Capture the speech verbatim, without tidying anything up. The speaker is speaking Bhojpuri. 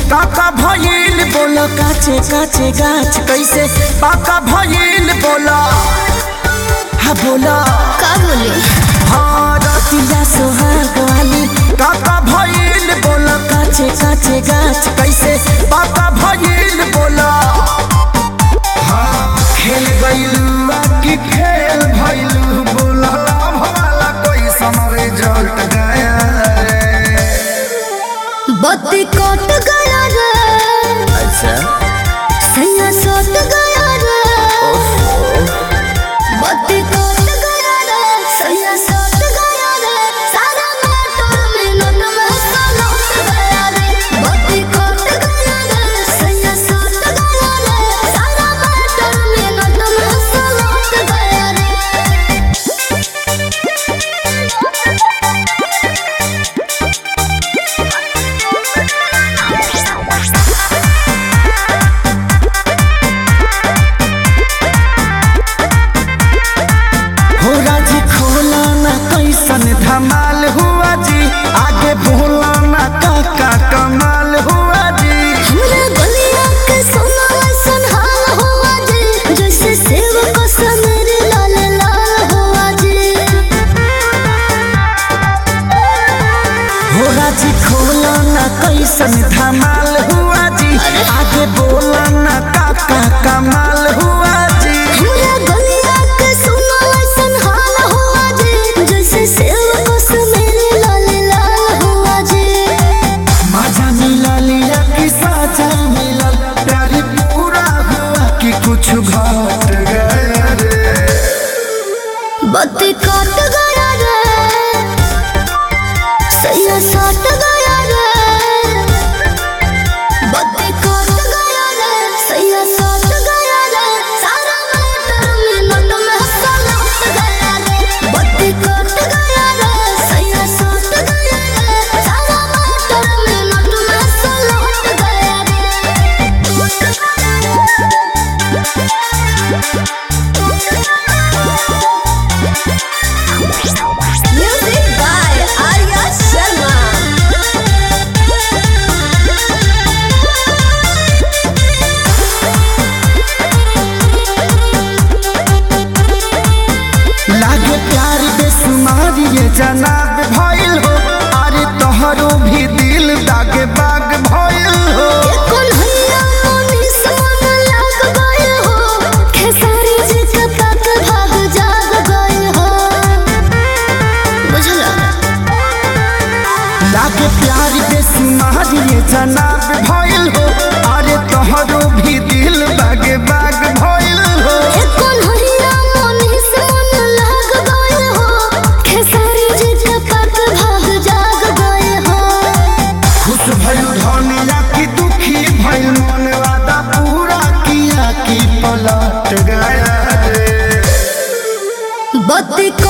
काका भइल बोला काचे काचे गाछ कैसे पाका भइल बोला हा बोला का बोले हाँ रतिया सोहाग वाली काका भइल बोला काचे काचे गाछ कैसे पाका भइल बोला हाँ खेल गइलू की खेल भइलू बोला भला कोई समरे जट गया रे बत्ती कट गया रे अच्छा सैया सट गया रे बत्ती कट गया रे सैया सट गया रे सारा मोटर मिनट में सलट गया रे बत्ती कट गया रे सैया सट गया रे सारा मोटर मिनट में सलट गया रे धमाल हुआ जी आगे बोला ना काका कमाल हुआ जी हमरा गलिया के सोना ऐसन हाल हुआ जी जैसे सेव को सनर लाल लाल हुआ जी हो राजी खोला ना कैसन धमाल हुआ जी आगे बोला ना काका कमाल हुआ जी हमरा गलिया के सोना ऐसन हाल हुआ जी जैसे सेव को सनर लाल लाल हुआ जी मजा मिला लिया कि साजा मिला प्यारी पूरा हुआ कि कुछ घट गया रे बत्ती कट गया रे सैया सट गया रे बत्ती कट गया रे सैया सट गया रे सारा मोटर मिनट में सलट गया रे बत्ती कट गया रे सैया सट गया रे सारा मोटर मिनट में सलट गया रे म्यूजिक बाय आर्या शर्मा लागे प्यार बेसुमार ये जनाब भइल हो अरे तोहरो भी दिल दागे बाग भइल हो कौन हैया मोनी सोन लाग गए हो खेसारी जी के तक भाग जाग गए हो बुझला लागे प्यार बेसुमार ये जनाब भइल हो अरे तोहरो भी दिल दागे बाग भइल हो कौन हैया मोनी सोन लाग गए हो खेसारी जी के तक भाग जाग गए हो खुश भइल धनिया की दुखी भइल मन वादा पूरा किया कि पलट गया रे बत्ती